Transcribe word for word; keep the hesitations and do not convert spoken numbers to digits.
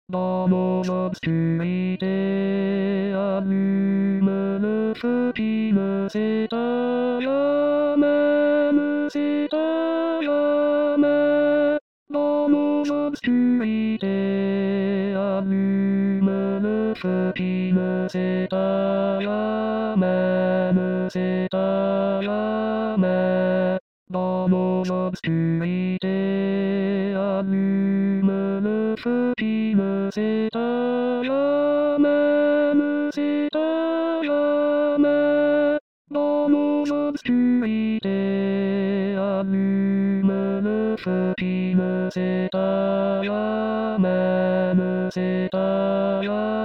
どのぞついて歩むるすきむせたらめむせたらめどのぞついて歩むるすきむせたらめむせたらめどのぞついて歩むるすきむせたらめむせたらめどのぞついて歩むるすきむせたらめむせたら